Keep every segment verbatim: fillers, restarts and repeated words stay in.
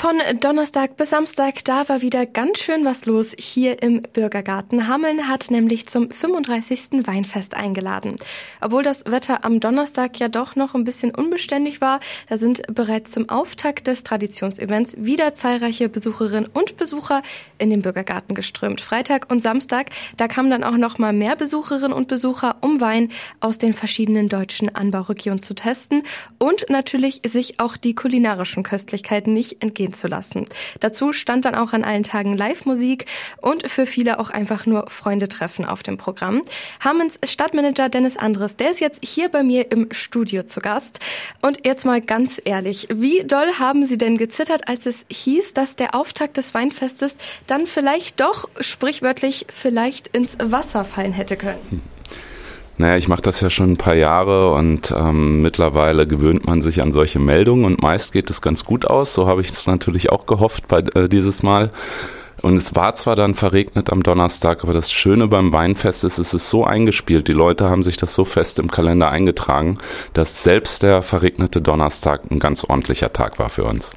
Von Donnerstag bis Samstag, da war wieder ganz schön was los hier im Bürgergarten. Hameln hat nämlich zum fünfunddreißigsten Weinfest eingeladen. Obwohl das Wetter am Donnerstag ja doch noch ein bisschen unbeständig war, da sind bereits zum Auftakt des Traditionsevents wieder zahlreiche Besucherinnen und Besucher in den Bürgergarten geströmt. Freitag und Samstag, da kamen dann auch noch mal mehr Besucherinnen und Besucher, um Wein aus den verschiedenen deutschen Anbauregionen zu testen und natürlich sich auch die kulinarischen Köstlichkeiten nicht entgehen zu lassen. Dazu stand dann auch an allen Tagen Live-Musik und für viele auch einfach nur Freunde-Treffen auf dem Programm. Hamens Stadtmanager Dennis Andres, der ist jetzt hier bei mir im Studio zu Gast. Und jetzt mal ganz ehrlich, wie doll haben Sie denn gezittert, als es hieß, dass der Auftakt des Weinfestes dann vielleicht doch sprichwörtlich vielleicht ins Wasser fallen hätte können? Naja, ich mache das ja schon ein paar Jahre und ähm, mittlerweile gewöhnt man sich an solche Meldungen und meist geht es ganz gut aus. So habe ich es natürlich auch gehofft bei äh, dieses Mal. Und es war zwar dann verregnet am Donnerstag, aber das Schöne beim Weinfest ist, es ist so eingespielt. Die Leute haben sich das so fest im Kalender eingetragen, dass selbst der verregnete Donnerstag ein ganz ordentlicher Tag war für uns.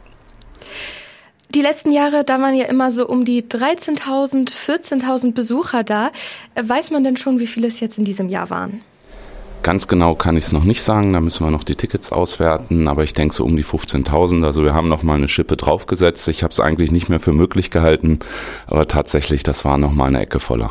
Die letzten Jahre, da waren ja immer so um die dreizehntausend, vierzehntausend Besucher da. Weiß man denn schon, wie viele es jetzt in diesem Jahr waren? Ganz genau kann ich es noch nicht sagen, da müssen wir noch die Tickets auswerten, aber ich denke so um die fünfzehntausend. Also wir haben noch mal eine Schippe draufgesetzt. Ich habe es eigentlich nicht mehr für möglich gehalten, aber tatsächlich, das war noch mal eine Ecke voller.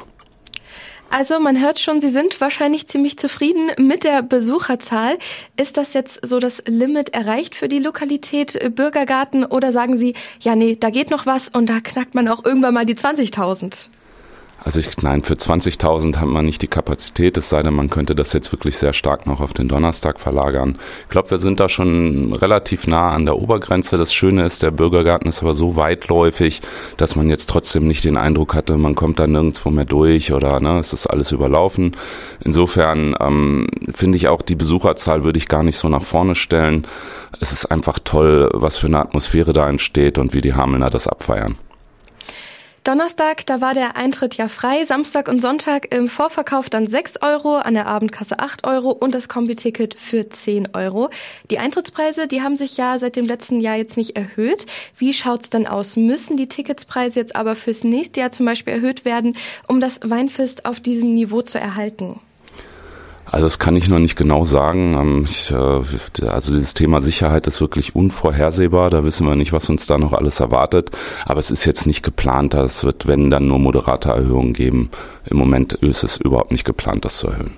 Also man hört schon, Sie sind wahrscheinlich ziemlich zufrieden mit der Besucherzahl. Ist das jetzt so das Limit erreicht für die Lokalität Bürgergarten oder sagen Sie, ja nee, da geht noch was und da knackt man auch irgendwann mal die zwanzigtausend? Also ich, nein, für zwanzigtausend hat man nicht die Kapazität, es sei denn, man könnte das jetzt wirklich sehr stark noch auf den Donnerstag verlagern. Ich glaube, wir sind da schon relativ nah an der Obergrenze. Das Schöne ist, der Bürgergarten ist aber so weitläufig, dass man jetzt trotzdem nicht den Eindruck hatte, man kommt da nirgendwo mehr durch oder ne, es ist alles überlaufen. Insofern ähm, finde ich auch, die Besucherzahl würde ich gar nicht so nach vorne stellen. Es ist einfach toll, was für eine Atmosphäre da entsteht und wie die Hamelner das abfeiern. Donnerstag, da war der Eintritt ja frei, Samstag und Sonntag im Vorverkauf dann sechs Euro, an der Abendkasse acht Euro und das Kombi-Ticket für zehn Euro. Die Eintrittspreise, die haben sich ja seit dem letzten Jahr jetzt nicht erhöht. Wie schaut's denn aus? Müssen die Ticketspreise jetzt aber fürs nächste Jahr zum Beispiel erhöht werden, um das Weinfest auf diesem Niveau zu erhalten? Also das kann ich noch nicht genau sagen. Ich, also dieses Thema Sicherheit ist wirklich unvorhersehbar. Da wissen wir nicht, was uns da noch alles erwartet. Aber es ist jetzt nicht geplant. Es wird, wenn, dann nur moderate Erhöhungen geben. Im Moment ist es überhaupt nicht geplant, das zu erhöhen.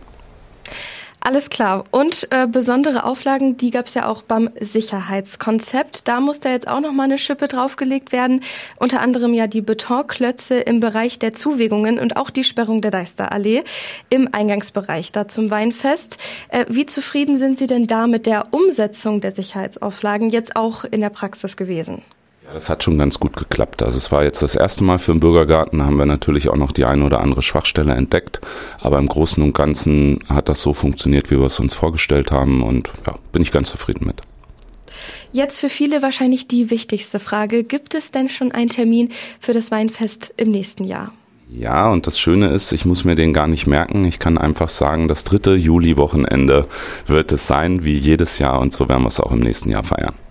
Alles klar. Und äh, besondere Auflagen, die gab es ja auch beim Sicherheitskonzept. Da musste jetzt auch noch mal eine Schippe draufgelegt werden. Unter anderem ja die Betonklötze im Bereich der Zuwegungen und auch die Sperrung der Deisterallee im Eingangsbereich da zum Weinfest. Äh, wie zufrieden sind Sie denn da mit der Umsetzung der Sicherheitsauflagen jetzt auch in der Praxis gewesen? Ja, das hat schon ganz gut geklappt. Also es war jetzt das erste Mal für den Bürgergarten, da haben wir natürlich auch noch die eine oder andere Schwachstelle entdeckt. Aber im Großen und Ganzen hat das so funktioniert, wie wir es uns vorgestellt haben und ja, bin ich ganz zufrieden mit. Jetzt für viele wahrscheinlich die wichtigste Frage. Gibt es denn schon einen Termin für das Weinfest im nächsten Jahr? Ja, und das Schöne ist, ich muss mir den gar nicht merken. Ich kann einfach sagen, das dritte Juli-Wochenende wird es sein, wie jedes Jahr und so werden wir es auch im nächsten Jahr feiern.